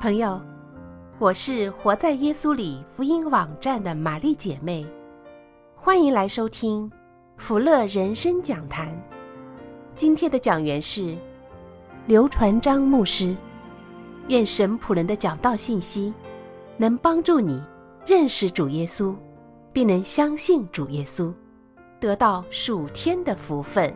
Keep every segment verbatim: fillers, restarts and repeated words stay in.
朋友，我是活在耶稣里福音网站的玛丽姐妹，欢迎来收听福乐人生讲坛。今天的讲员是刘传章牧师。愿神仆人的讲道信息能帮助你认识主耶稣，并能相信主耶稣，得到属天的福分。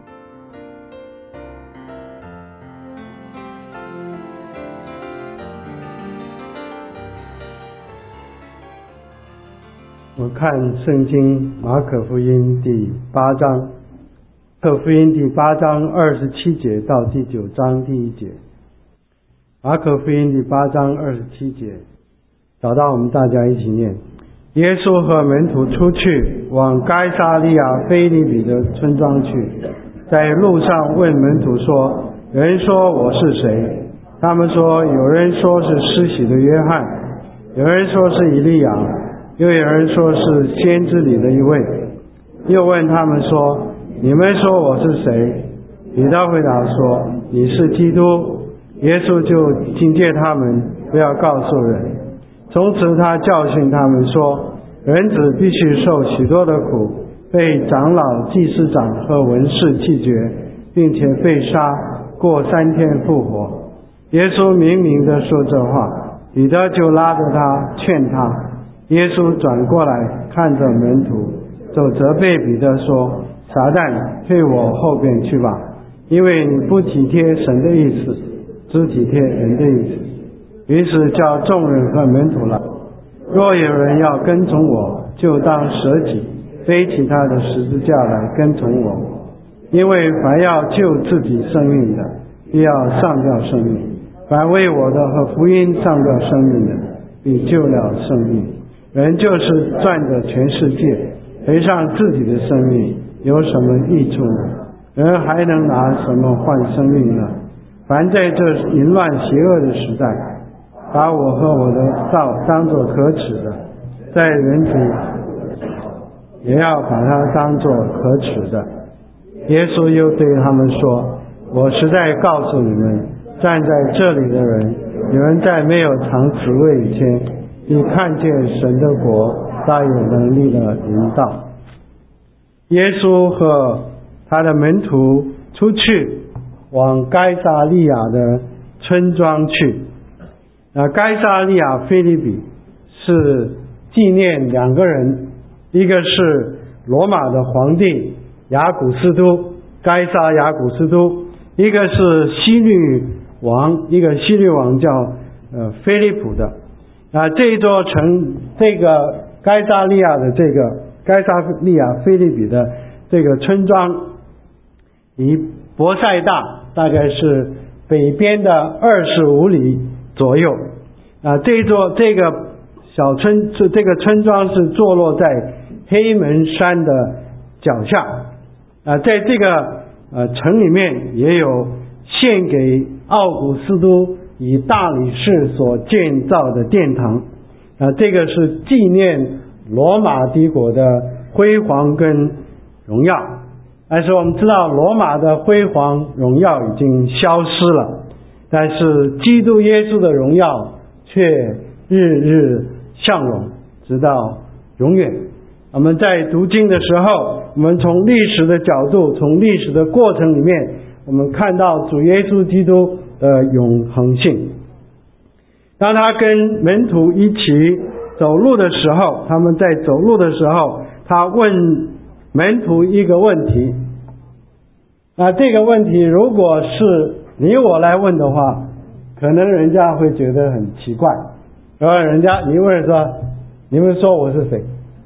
我看圣经马可福音第八章，马可福音第八章二十七节到第九章第一节。马可福音第八章二十七节，找到我们大家一起念。耶稣和门徒出去，往该撒利亚腓立比的村庄去，在路上问门徒说：人说我是谁？他们说，有人说是施洗的约翰，有人说是以利亚，又有人说是先知里的一位。又问他们说：你们说我是谁？彼得回答说：你是基督。耶稣就警戒他们不要告诉人。从此他教训他们说：人子必须受许多的苦，被长老、祭司长和文士弃绝，并且被杀，过三天复活。耶稣明明地说这话，彼得就拉着他劝他。耶稣转过来看着门徒，就责备彼得说：撒旦，退我后边去吧，因为你不体贴神的意思，只体贴人的意思。于是叫众人和门徒来，若有人要跟从我，就当舍己，背起他的十字架来跟从我。因为凡要救自己生命的，必要上吊生命；凡为我的和福音上吊生命的，必救了生命。人就是赚着全世界，赔上自己的生命，有什么益处呢？人还能拿什么换生命呢？凡在这淫乱邪恶的时代，把我和我的道当作可耻的，在人子也要把它当作可耻的。耶稣又对他们说：我实在告诉你们，站在这里的人，有人在没有尝此味以前，你看见神的国大有能力的临到。耶稣和他的门徒出去，往该撒利亚的村庄去。那该撒利亚腓立比是纪念两个人，一个是罗马的皇帝亚古斯都，该撒亚古斯都，一个是希律王，一个希律王叫呃腓利普的。啊，这一座城，这个该撒利亚的这个该撒利亚腓立比的这个村庄，离伯赛大大概是北边的二十五里左右。啊，这一座这个小村，这个村庄是坐落在黑门山的脚下。啊，在这个呃城里面也有献给奥古斯都以大理石所建造的殿堂。啊，这个是纪念罗马帝国的辉煌跟荣耀。但是我们知道罗马的辉煌荣耀已经消失了，但是基督耶稣的荣耀却日日向荣，直到永远。我们在读经的时候，我们从历史的角度，从历史的过程里面，我们看到主耶稣基督的永恒性。当他跟门徒一起走路的时候，他们在走路的时候，他问门徒一个问题。那这个问题如果是你我来问的话，可能人家会觉得很奇怪。然后人家你问说，你们说我是谁？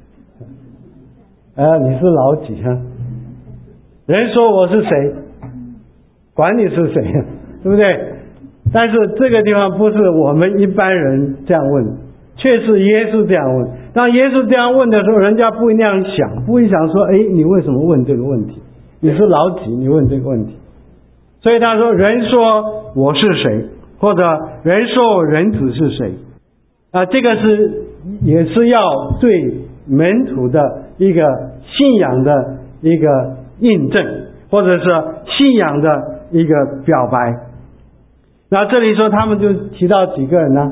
呃，你是老几啊？人说我是谁？管你是谁，对不对？但是这个地方不是我们一般人这样问，却是耶稣这样问。当耶稣这样问的时候，人家不会那样想，不会想说，哎，你为什么问这个问题？你是老几？你问这个问题？所以他说，人说我是谁，或者人说人子是谁？啊，这个是也是要对门徒的一个信仰的一个印证，或者是信仰的一个表白。那这里说他们就提到几个人呢？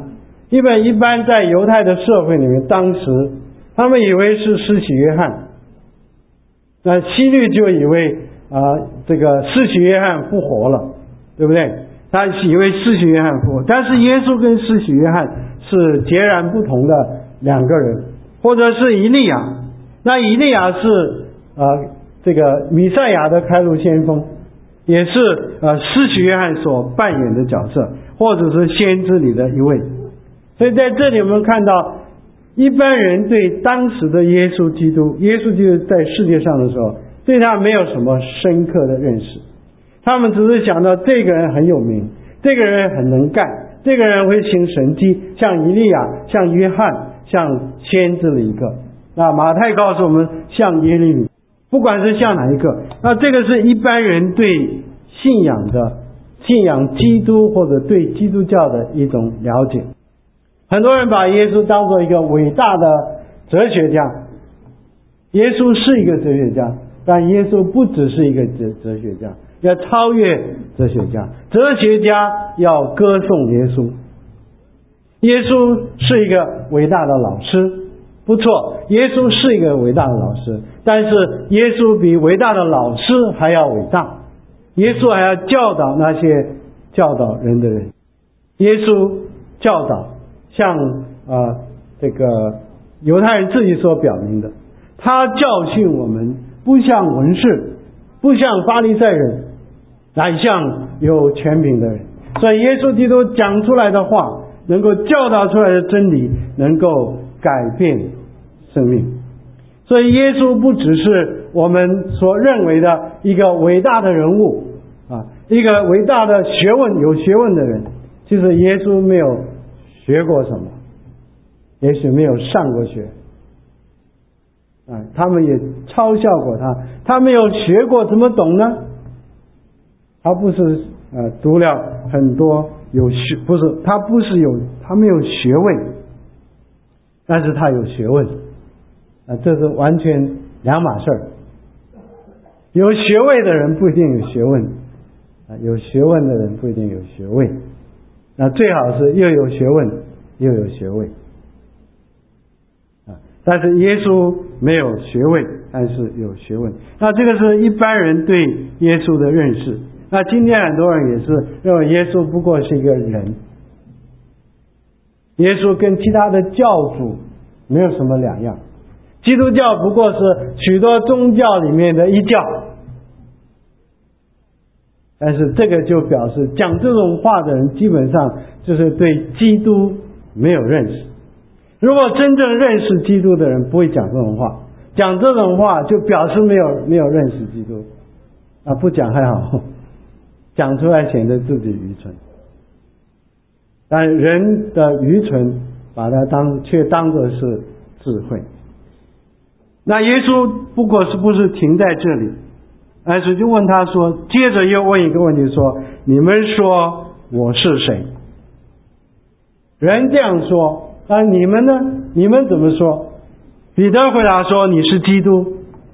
因为一般在犹太的社会里面，当时他们以为是施洗约翰，那希律就以为啊、呃，这个施洗约翰复活了，对不对？他以为施洗约翰复活，但是耶稣跟施洗约翰是截然不同的两个人，或者是以利亚。那以利亚是呃这个弥赛亚的开路先锋，也是呃施洗约翰所扮演的角色，或者是先知里的一位。所以在这里我们看到，一般人对当时的耶稣基督，耶稣基督在世界上的时候，对他没有什么深刻的认识，他们只是想到这个人很有名，这个人很能干，这个人会行神迹，像以利亚，像约翰，像先知的一个。那马太告诉我们，像耶利米，不管是像哪一个，那这个是一般人对信仰的信仰基督或者对基督教的一种了解。很多人把耶稣当作一个伟大的哲学家，耶稣是一个哲学家，但耶稣不只是一个哲哲学家，要超越哲学家。哲学家要歌颂耶稣，耶稣是一个伟大的老师，不错，耶稣是一个伟大的老师，但是耶稣比伟大的老师还要伟大，耶稣还要教导那些教导人的人。耶稣教导像呃这个犹太人自己所表明的，他教训我们不像文士，不像法利赛人，乃像有权柄的人。所以耶稣基督讲出来的话，能够教导出来的真理，能够改变生命。所以耶稣不只是我们所认为的一个伟大的人物啊，一个伟大的学问有学问的人。其实耶稣没有学过什么，也许没有上过学啊，他们也嘲笑过他，他没有学过怎么懂呢？他不是呃读了很多有学，不是他不是有他没有学位，但是他有学问啊，这是完全两码事儿。有学位的人不一定有学问啊，有学问的人不一定有学位。那最好是又有学问又有学位啊，但是耶稣没有学位，但是有学问。那这个是一般人对耶稣的认识。那今天很多人也是认为耶稣不过是一个人，耶稣跟其他的教主没有什么两样，基督教不过是许多宗教里面的一教。但是这个就表示讲这种话的人基本上就是对基督没有认识。如果真正认识基督的人不会讲这种话，讲这种话就表示没有没有认识基督啊，不讲还好，讲出来显得自己愚蠢。但人的愚蠢把它当却当作是智慧。那耶稣不过是不是停在这里，而是就问他说，接着又问一个问题说，你们说我是谁？人这样说，那你们呢？你们怎么说？彼得回答说，你是基督。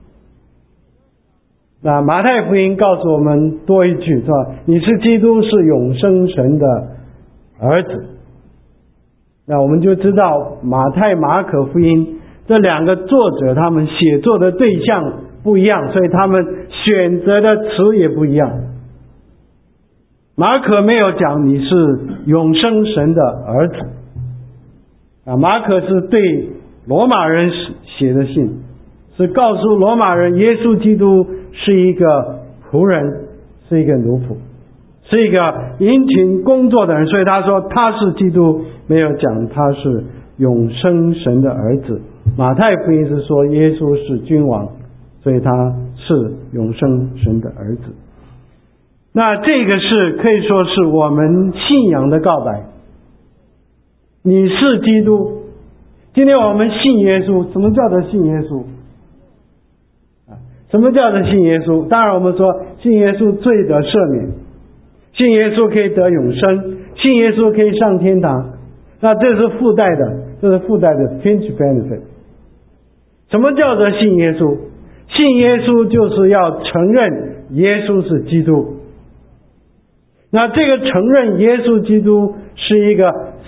那马太福音告诉我们多一句，说你是基督，是永生神的儿子。那我们就知道马太马可福音这两个作者他们写作的对象不一样，所以他们选择的词也不一样。马可没有讲你是永生神的儿子啊，马可是对罗马人写的信，是告诉罗马人耶稣基督是一个仆人，是一个奴仆，是一个殷勤工作的人，所以他说他是基督，没有讲他是永生神的儿子。马太福音是说耶稣是君王，所以他是永生神的儿子。那这个是可以说是我们信仰的告白，你是基督。今天我们信耶稣，什么叫做信耶稣啊？什么叫做信耶稣？当然我们说信耶稣罪得赦免，信耶稣可以得永生，信耶稣可以上天堂，那这是附带的，这是附带的 fringe benefit。 什么叫做信耶稣？信耶稣就是要承认耶稣是基督。那这个承认耶稣基督是一个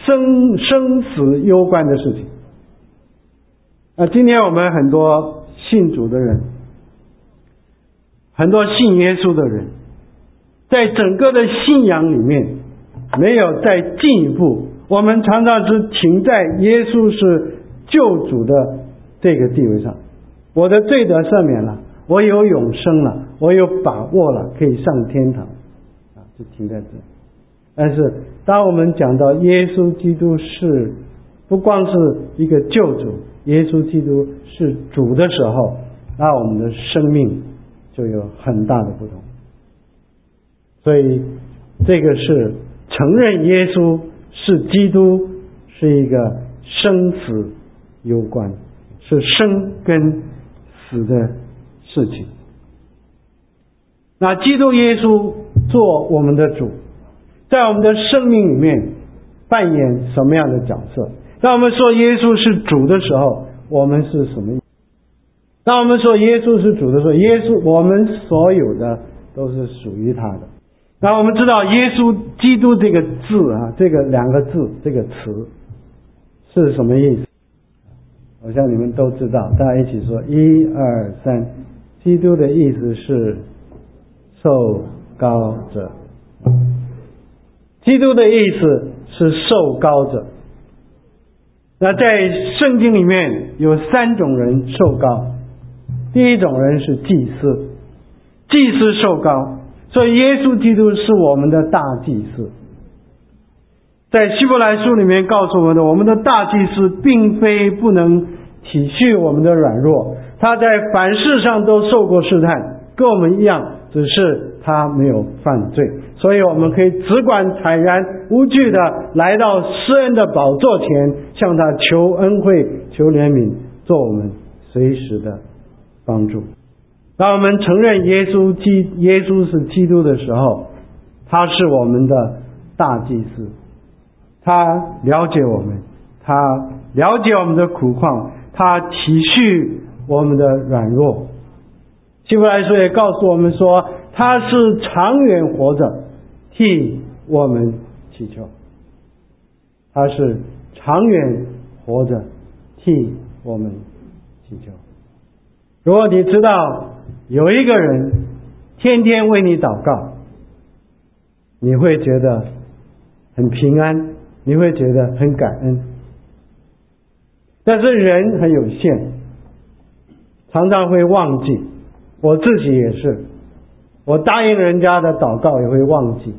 生生死攸关的事情。啊，今天我们很多信主的人，很多信耶稣的人，在整个的信仰里面没有再进一步，我们常常是停在耶稣是救主的这个地位上。我的罪得赦免了，我有永生了，我有把握了，可以上天堂啊，就停在这。但是当我们讲到耶稣基督是不光是一个救主，耶稣基督是主的时候，那我们的生命就有很大的不同。所以这个是承认耶稣是基督，是一个生死攸关，是生跟死的事情。那基督耶稣做我们的主，在我们的生命里面扮演什么样的角色？当我们说耶稣是主的时候，我们是什么意思？当我们说耶稣是主的时候，耶稣我们所有的都是属于他的。那我们知道耶稣基督这个字啊，这个两个字这个词是什么意思？我想你们都知道，大家一起说一二三。基督的意思是受膏者，基督的意思是受膏者。那在圣经里面有三种人受膏，第一种人是祭司，祭司受膏，所以耶稣基督是我们的大祭司。在希伯来书里面告诉我们的，我们的大祭司并非不能体恤我们的软弱，他在凡事上都受过试探，跟我们一样，只是他没有犯罪，所以我们可以只管坦然无惧的来到施恩的宝座前，向他求恩惠，求怜悯，做我们随时的帮助。当我们承认耶稣基耶稣是基督的时候，他是我们的大祭司，他了解我们，他了解我们的苦况，他体恤我们的软弱。希伯来书也告诉我们说，他是长远活着替我们祈求，他是长远活着替我们祈求。如果你知道有一个人天天为你祷告，你会觉得很平安，你会觉得很感恩。但是人很有限，常常会忘记，我自己也是，我答应人家的祷告也会忘记，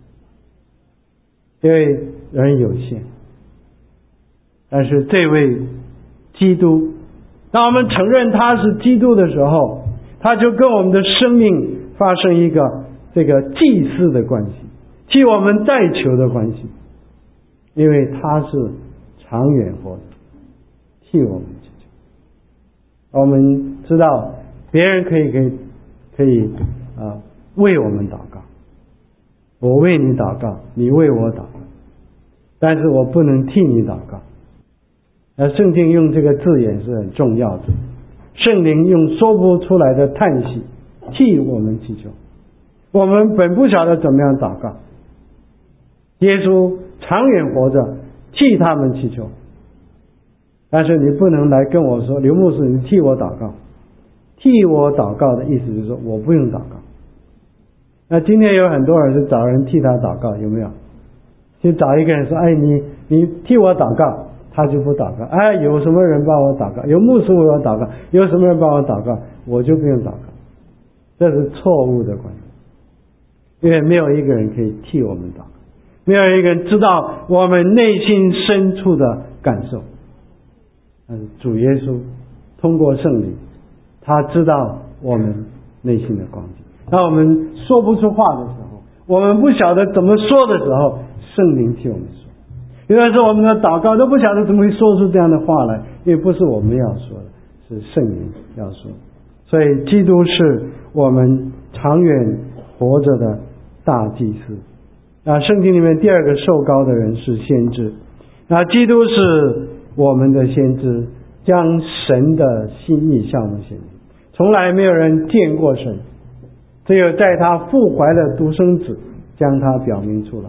因为人有限。但是这位基督，当我们承认他是基督的时候，他就跟我们的生命发生一个这个祭祀的关系，替我们代求的关系，因为他是长远活着替我们祈求。我们知道别人可以可以可以啊为我们祷告，我为你祷告，你为我祷告，但是我不能替你祷告。而圣经用这个字眼是很重要的，圣灵用说不出来的叹息替我们祈求。我们本不晓得怎么样祷告，耶稣长远活着替他们祈求。但是你不能来跟我说，刘牧师你替我祷告，替我祷告的意思就是说我不用祷告。那今天有很多人是找人替他祷告，有没有？就找一个人说，哎，你你替我祷告，他就不祷告。哎，有什么人帮我祷告，有牧师为我祷告，有什么人帮我祷告，我就不用祷告。这是错误的观念，因为没有一个人可以替我们祷告，没有一个人知道我们内心深处的感受。嗯，主耶稣通过圣灵，他知道我们内心的光景。当我们说不出话的时候，我们不晓得怎么说的时候，圣灵替我们说。有的时候我们的祷告都不晓得怎么会说出这样的话来，因为不是我们要说的，是圣灵要说。所以基督是我们长远活着的大祭司。那圣经里面第二个受膏的人是先知，那基督是我们的先知，将神的心意向我们显明。从来没有人见过神，只有在他父怀的独生子将他表明出来。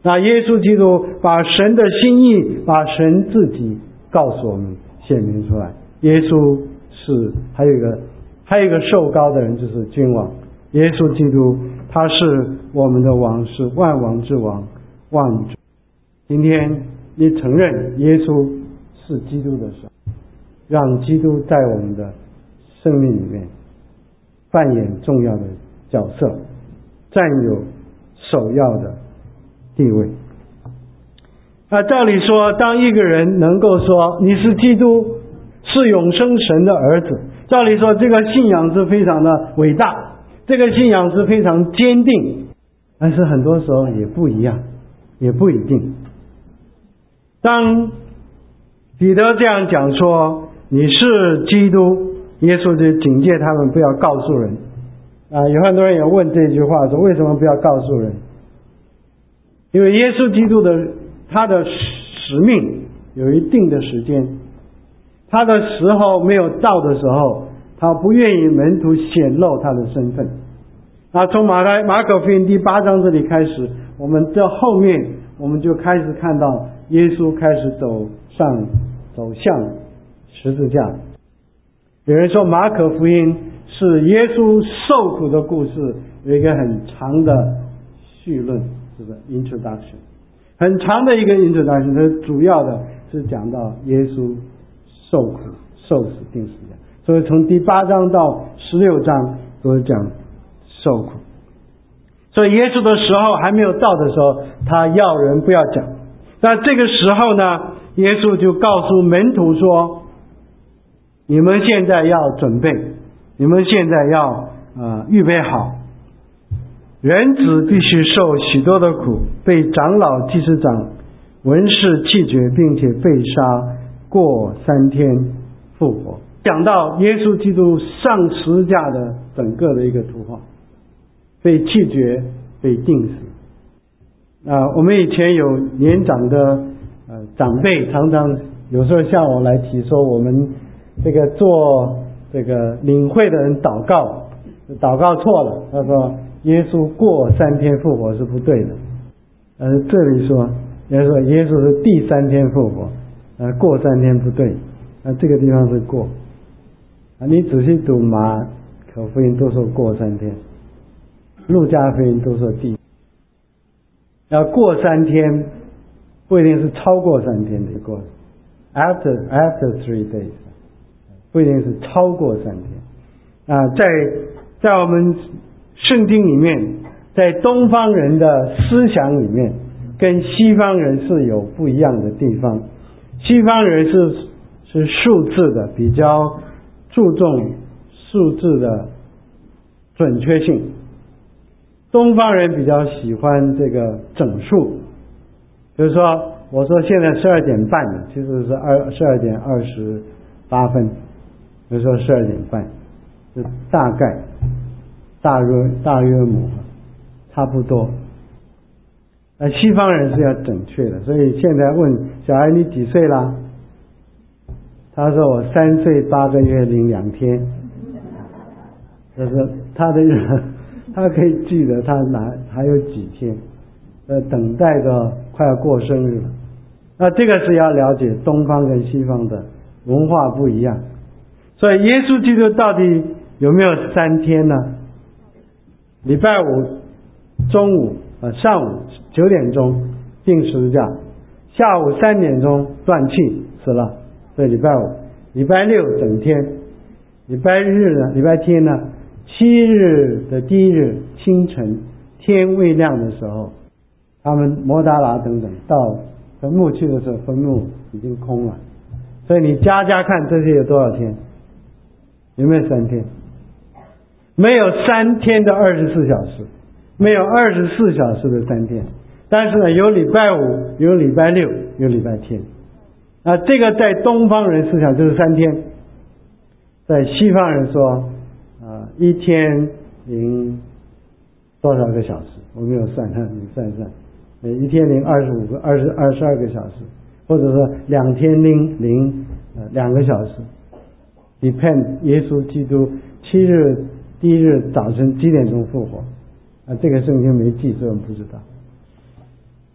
那耶稣基督把神的心意，把神自己告诉我们，显明出来。耶稣是还有一个还有一个受膏的人，就是君王。耶稣基督他是我们的王，是万王之王，万主。今天你承认耶稣是基督的时候，让基督在我们的生命里面扮演重要的角色，占有首要的地位。那照理说，当一个人能够说你是基督，是永生神的儿子，照理说这个信仰是非常的伟大，这个信仰是非常坚定，但是很多时候也不一样，也不一定。当彼得这样讲说你是基督，耶稣就警戒他们不要告诉人啊。有很多人也问这句话，说为什么不要告诉人？因为耶稣基督的他的使命有一定的时间，他的时候没有到的时候，他不愿意门徒显露他的身份。那从马太马可福音第八章这里开始，我们这后面我们就开始看到耶稣开始走上走向十字架。有人说马可福音是耶稣受苦的故事，有一个很长的序论，是不是 introduction， 很长的一个 introduction， 它主要的是讲到耶稣受苦受死定十字架，所以从第八章到十六章都是讲受苦。所以耶稣的时候还没有到的时候，他要人不要讲。那这个时候呢，耶稣就告诉门徒说，你们现在要准备，你们现在要呃预备好，人子必须受许多的苦，被长老祭司长文士弃绝，并且被杀，过三天复活。讲到耶稣基督上十字架的整个的一个图画，被弃绝，被钉死。啊、呃，我们以前有年长的呃长辈，常常有时候向我来提说，我们这个做这个领会的人祷告，祷告错了。他说耶稣过三天复活是不对的。呃，这里说，耶稣耶稣是第三天复活，呃，过三天不对。那这个地方是过。啊，你仔细读马可福音都说过三天，路加福音都说第。要过三天，不一定是超过三天的过 ，after after three days， 不一定是超过三天。啊，在在我们圣经里面，在东方人的思想里面，跟西方人是有不一样的地方。西方人是是数字的，比较注重数字的准确性。东方人比较喜欢这个整数，比如说我说现在十二点半，其实是二十二点二十八分，比如说十二点半，就大概大约大约母差不多。那西方人是要准确的，所以现在问小孩你几岁啦？他说我三岁八个月零两天，就是他的他可以记得他哪还有几天，呃，等待着快要过生日了。那这个是要了解东方跟西方的文化不一样。所以耶稣基督到底有没有三天呢？礼拜五中午呃上午九点钟钉十字架，下午三点钟断气死了，所以礼拜五。礼拜六整天，礼拜日呢，礼拜天呢，七日的第一日清晨天未亮的时候，他们摩达拉等等到坟墓去的时候，坟墓已经空了。所以你加加看这些有多少天？有没有三天？没有三天的二十四小时，没有二十四小时的三天。但是呢，有礼拜五，有礼拜六，有礼拜天。啊，这个在东方人思想就是三天，在西方人说，啊，一天零多少个小时？我没有算，你算一算，一天零二十五个、二十二十二个小时，或者说两天零零呃两个小时。depend 耶稣基督七日第一日早晨几点钟复活？啊，这个圣经没记，所以我们不知道。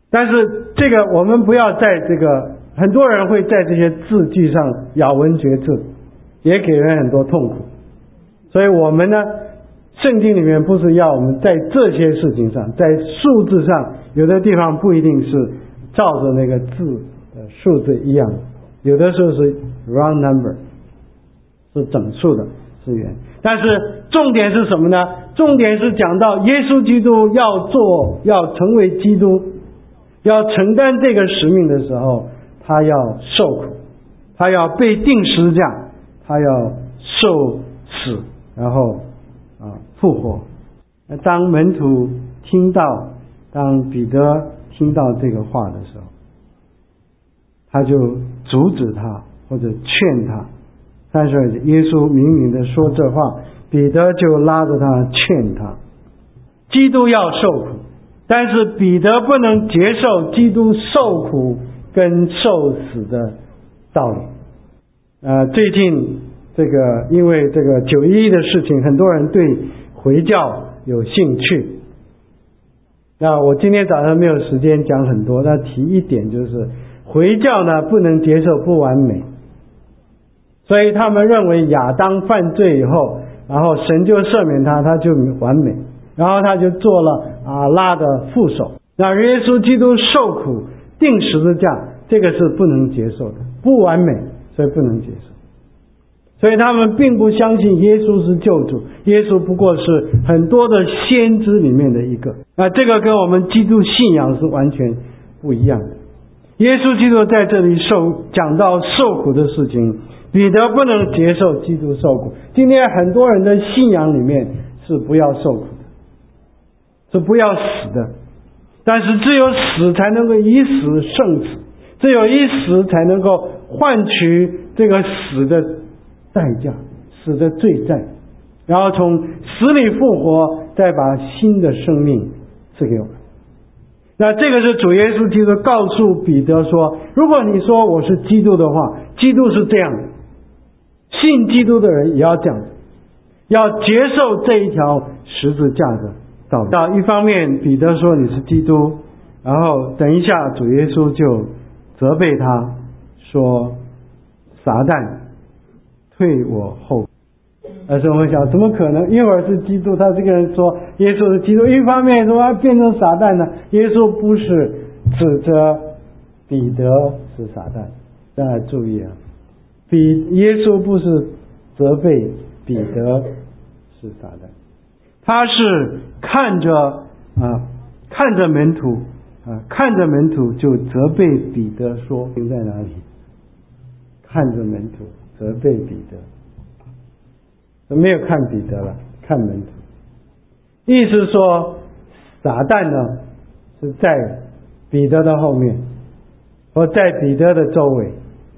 但是这个我们不要在这个，很多人会在这些字句上咬文嚼字，也给人很多痛苦。所以我们呢，圣经里面不是要我们在这些事情上，在数字上，有的地方不一定是照着那个字的数字一样，有的时候是 round number， 是整数的字元。但是重点是什么呢？重点是讲到耶稣基督要做，要成为基督，要承担这个使命的时候，他要受苦，他要被钉十字架，他要受死，然后啊复活。当门徒听到，当彼得听到这个话的时候，他就阻止他或者劝他。三十二节，耶稣明明的说这话，彼得就拉着他劝他。基督要受苦，但是彼得不能接受基督受苦跟受死的道理。呃，最近这个因为这个九一一的事情，很多人对回教有兴趣。那我今天早上没有时间讲很多，但提一点，就是回教呢不能接受不完美，所以他们认为亚当犯罪以后，然后神就赦免他，他就完美，然后他就做了阿拉的副手。那耶稣基督受苦钉十字架，这个是不能接受的，不完美，所以不能接受。所以他们并不相信耶稣是救主，耶稣不过是很多的先知里面的一个。那这个跟我们基督信仰是完全不一样的。耶稣基督在这里受讲到受苦的事情，彼得不能接受基督受苦。今天很多人的信仰里面是不要受苦的，是不要死的，但是只有死才能够以死胜死，只有以死才能够换取这个死的代价，死的罪债，然后从死里复活，再把新的生命赐给我们。那这个是主耶稣基督告诉彼得说，如果你说我是基督的话，基督是这样的，信基督的人也要这样，要接受这一条十字架的道理。到一方面彼得说你是基督，然后等一下主耶稣就责备他说，撒旦退我后。但是我们想怎么可能，一会儿是基督，他这个人说耶稣是基督，一方面说他变成撒旦呢？耶稣不是指责彼得是撒旦，大家注意啊，比耶稣不是责备彼得是撒旦，他是看着啊看着门徒啊看着门徒就责备彼得说，在哪里？看着门徒责备彼得，没有看彼得了，看门徒。意思说撒旦呢是在彼得的后面，或在彼得的周围，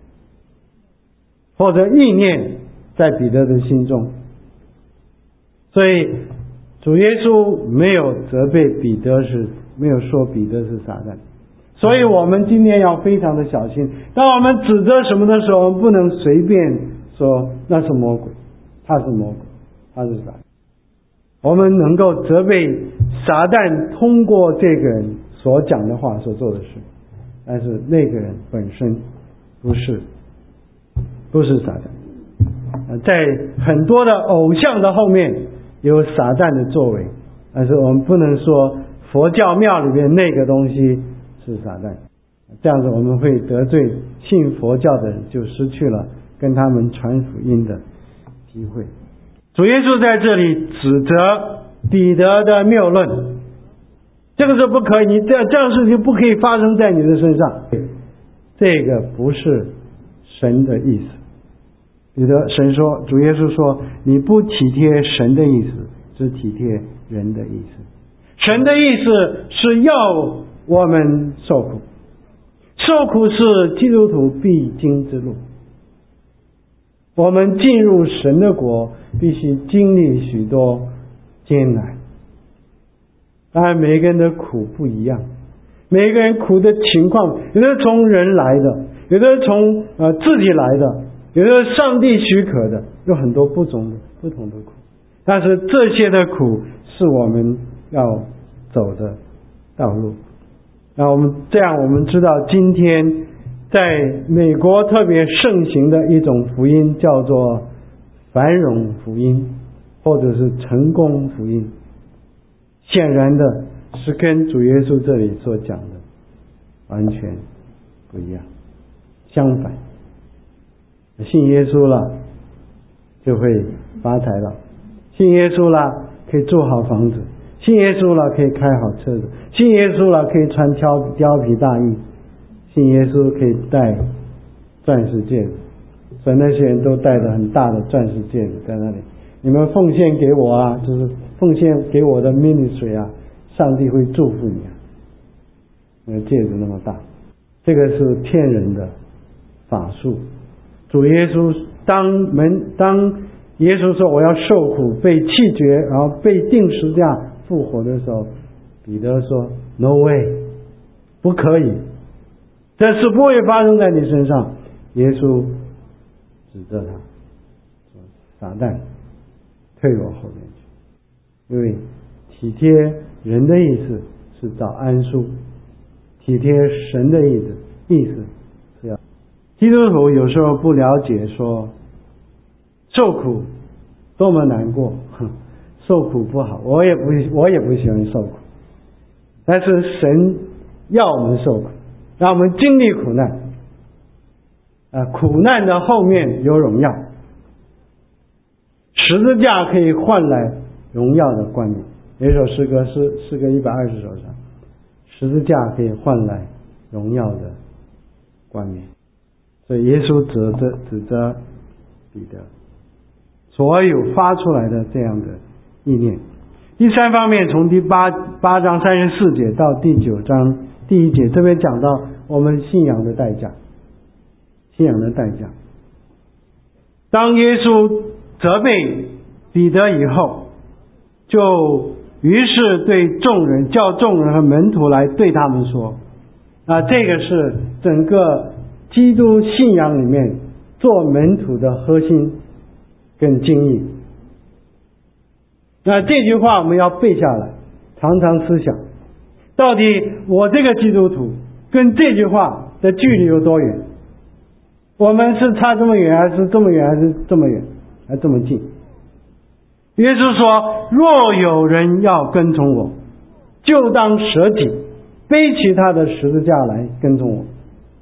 或者意念在彼得的心中。所以主耶稣没有责备彼得，是没有说彼得是撒旦。所以我们今天要非常的小心，当我们指责什么的时候，我们不能随便说那是魔鬼，他是魔鬼，他是撒旦。我们能够责备撒旦通过这个人所讲的话所做的事，但是那个人本身不是不是撒旦。在很多的偶像的后面有撒旦的作为，但是我们不能说佛教庙里面那个东西是撒旦，这样子我们会得罪信佛教的人，就失去了跟他们传福音的机会。主耶稣在这里指责彼得的谬论，这个是不可以，你这这样的事情不可以发生在你的身上，这个不是神的意思。彼得神说，主耶稣说，你不体贴神的意思，只体贴人的意思。神的意思是要我们受苦，受苦是基督徒必经之路。我们进入神的国必须经历许多艰难，当然每个人的苦不一样，每个人苦的情况，有的是从人来的，有的是从呃自己来的，有的是上帝许可的，有很多不同的不同的苦。但是这些的苦是我们要走的道路。 那我们这样，我们知道今天在美国特别盛行的一种福音叫做繁荣福音，或者是成功福音，显然的是跟主耶稣这里所讲的完全不一样。相反，信耶稣了就会发财了，信耶稣了可以住好房子，信耶稣了可以开好车子，信耶稣了可以穿貂貂皮大衣，信耶稣可以戴钻石戒指。所以那些人都戴着很大的钻石戒指在那里，你们奉献给我啊，就是奉献给我的 ministry 啊，上帝会祝福你啊。那个戒指那么大，这个是骗人的法术。主耶稣当门当耶稣说我要受苦被弃绝，然后被钉十字架复活的时候，彼得说 No way， 不可以，这事不会发生在你身上。耶稣指着他说撒旦退我后面去，因为体贴人的意思是找安舒，体贴神的意思意思是要。基督徒有时候不了解说受苦多么难过，受苦不好，我也不我也不喜欢受苦，但是神要我们受苦，让我们经历苦难。啊，苦难的后面有荣耀，十字架可以换来荣耀的冠冕。有一首诗歌是诗歌一百二十首上，十字架可以换来荣耀的冠冕。所以耶稣指着指着彼得所有发出来的这样的意念。第三方面，从第八八章三十四节到第九章第一节，这边讲到我们信仰的代价。信仰的代价。当耶稣责备彼得以后，就于是对众人叫众人和门徒来对他们说，啊，这个是整个基督信仰里面做门徒的核心跟精义。那这句话我们要背下来，常常思想，到底我这个基督徒跟这句话的距离有多远？我们是差这么远，还是这么远，还是这么远，还是这么近？耶稣说，若有人要跟从我，就当舍己，背起他的十字架来跟从我。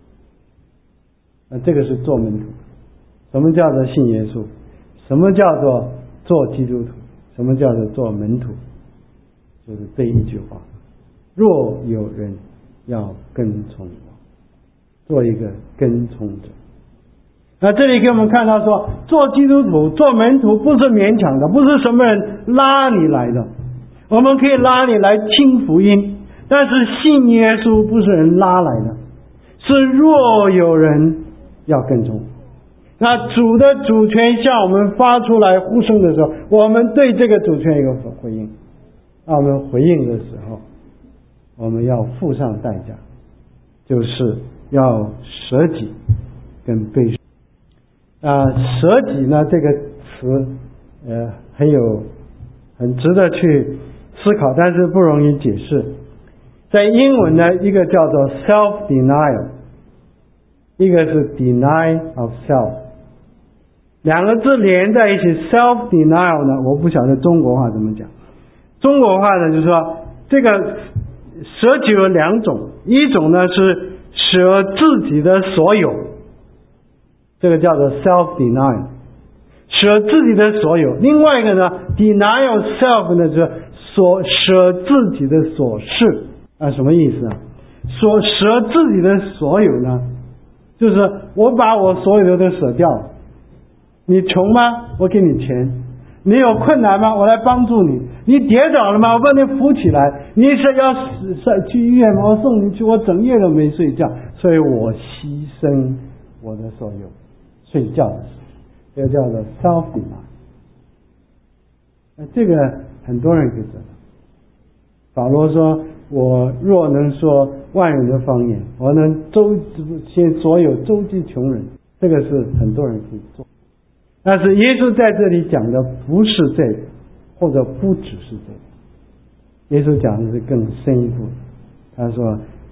那这个是做门徒。什么叫做信耶稣？什么叫做做基督徒？什么叫做做门徒？就是这一句话，若有人要跟从我，做一个跟从者。那这里给我们看到说，做基督徒做门徒不是勉强的，不是什么人拉你来的。我们可以拉你来听福音，但是信耶稣不是人拉来的，是若有人要跟从。那主的主权向我们发出来呼声的时候，我们对这个主权有个回应。那我们回应的时候，我们要付上代价，就是要舍己跟背受。啊，舍己呢这个词，呃，很有很值得去思考，但是不容易解释。在英文呢，一个叫做 self denial， 一个是 deny of self， 两个字连在一起 self denial 呢，我不晓得中国话怎么讲。中国话呢，就是说这个舍己有两种，一种呢是舍自己的所有。这个叫做 self denial， 舍自己的所有。另外一个呢 denial self 呢，就是所舍自己的所事啊，什么意思啊？所舍自己的所有呢，就是我把我所有的都舍掉了。你穷吗？我给你钱。你有困难吗？我来帮助你。你跌倒了吗？我帮你扶起来。你是要去医院吗？我送你去。我整夜都没睡觉，所以我牺牲我的所有。睡觉的时候，这个叫做 self denial。那这个很多人可以知道。保罗说：“我若能说万人的方言，我能周先所有周济穷人。”这个是很多人可以做。但是耶稣在这里讲的不是这个，或者不只是这个。耶稣讲的是更深一步。他说：“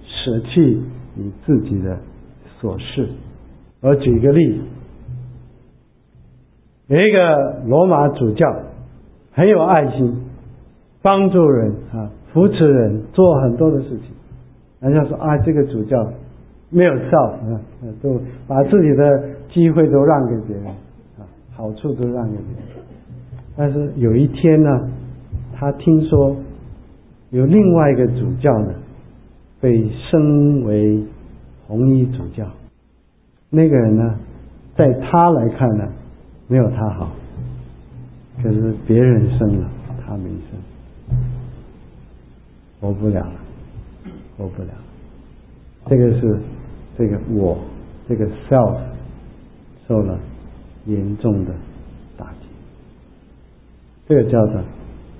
舍弃你自己的所事。我举一个例子，有一个罗马主教很有爱心，帮助人啊，扶持人，做很多的事情。人家说啊，这个主教没有 self 啊，都把自己的机会都让给别人啊，好处都让给别人。但是有一天呢，他听说有另外一个主教呢被升为红衣主教，那个人呢，在他来看呢，没有他好，可是别人升了，他没升，活不了了，活不了了。这个是这个我这个 self 受了严重的打击，这个叫做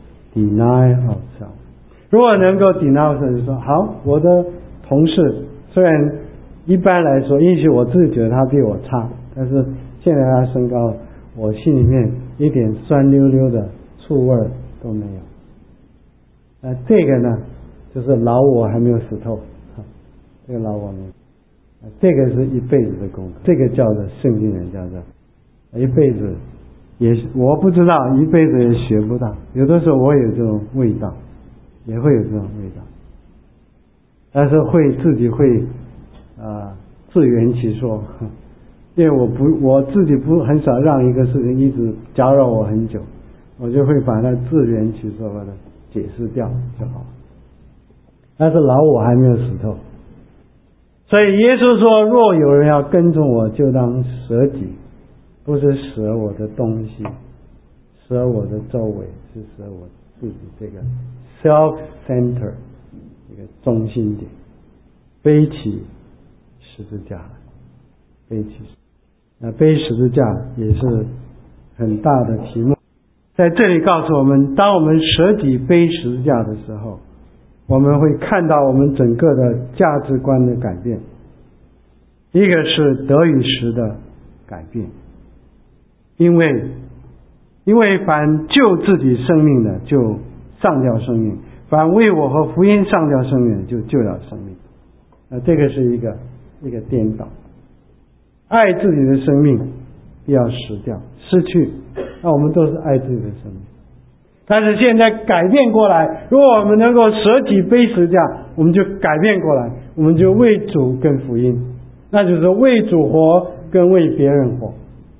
deny of self。如果能够 deny of self， 就说好，我的同事虽然一般来说，也许我自己觉得他比我差，但是现在他升高，我心里面一点酸溜溜的醋味都没有。那这个呢，就是老我还没有死透，这个老我没有，这个是一辈子的功课，这个叫做圣经人叫做一辈子也我不知道，一辈子也学不到。有的时候我有这种味道，也会有这种味道，但是会自己会啊、呃、自圆其说，因为我不我自己不很少让一个事情一直搅扰我很久，我就会把它自圆其说，把它解释掉就好。但是老我还没有死透，所以耶稣说，若有人要跟从我，就当舍己，不是舍我的东西，舍我的周围，是舍我自己这个 self-center 这个中心点，背起十字架来，背起那背十字架也是很大的题目。在这里告诉我们，当我们舍己背十字架的时候，我们会看到我们整个的价值观的改变。一个是得与失的改变，因为因为凡救自己生命的就上吊生命，凡为我和福音上吊生命的就救了生命。呃，这个是一个一个颠倒，爱自己的生命必要失掉失去，那我们都是爱自己的生命。但是现在改变过来，如果我们能够舍己背十字架，我们就改变过来，我们就为主跟福音，那就是为主活跟为别人活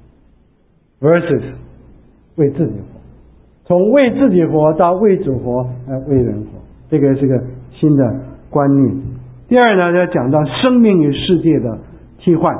versus 为自己活，从为自己活到为主活来为人活，这个是个新的观念。第二呢，要讲到生命与世界的替换，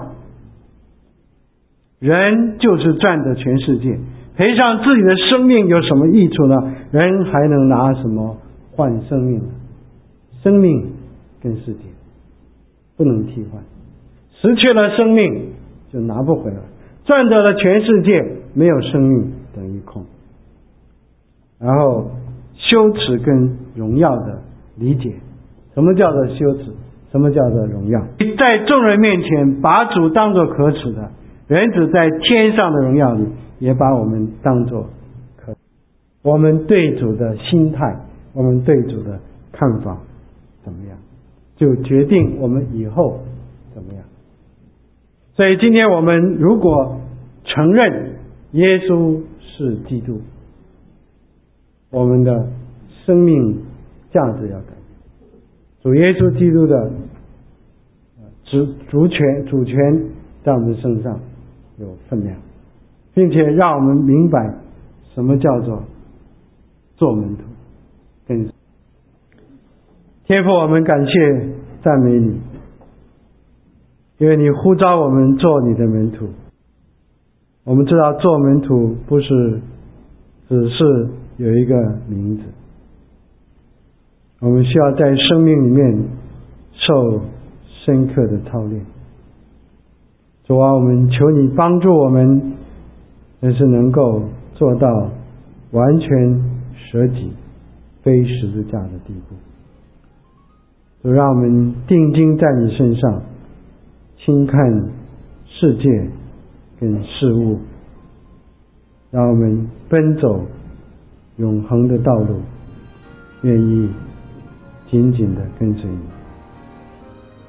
人就是赚得全世界，赔上自己的生命有什么益处呢？人还能拿什么换生命呢？生命跟世界不能替换，失去了生命就拿不回来，赚得了全世界，没有生命等于空。然后羞耻跟荣耀的理解，什么叫做羞耻？什么叫做荣耀？在众人面前把主当作可耻的，人子在天上的荣耀里也把我们当作可耻。我们对主的心态，我们对主的看法怎么样，就决定我们以后怎么样。所以今天我们如果承认耶稣是基督，我们的生命价值要改变。主耶稣基督的主主权主权在我们身上有分量，并且让我们明白什么叫做做门徒。跟天父，我们感谢赞美你，因为你呼召我们做你的门徒。我们知道做门徒不是只是有一个名字，我们需要在生命里面受深刻的操练。主啊，我们求你帮助我们，也是能够做到完全舍己背十字架的地步。主，让我们定睛在你身上，轻看世界跟事物，让我们奔走永恒的道路，愿意紧紧的跟随你。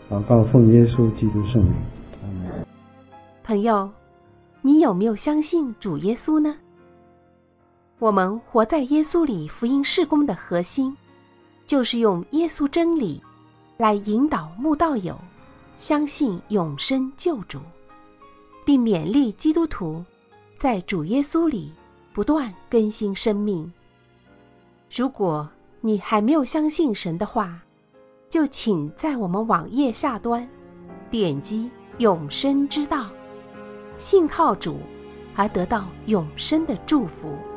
祷告奉耶稣基督圣名，阿们。 朋友，你有没有相信主耶稣呢？我们活在耶稣里福音事工的核心，就是用耶稣真理来引导慕道友相信永生救主，并勉励基督徒在主耶稣里不断更新生命。如果你还没有相信神的话，就请在我们网页下端点击永生之道，信靠主而得到永生的祝福。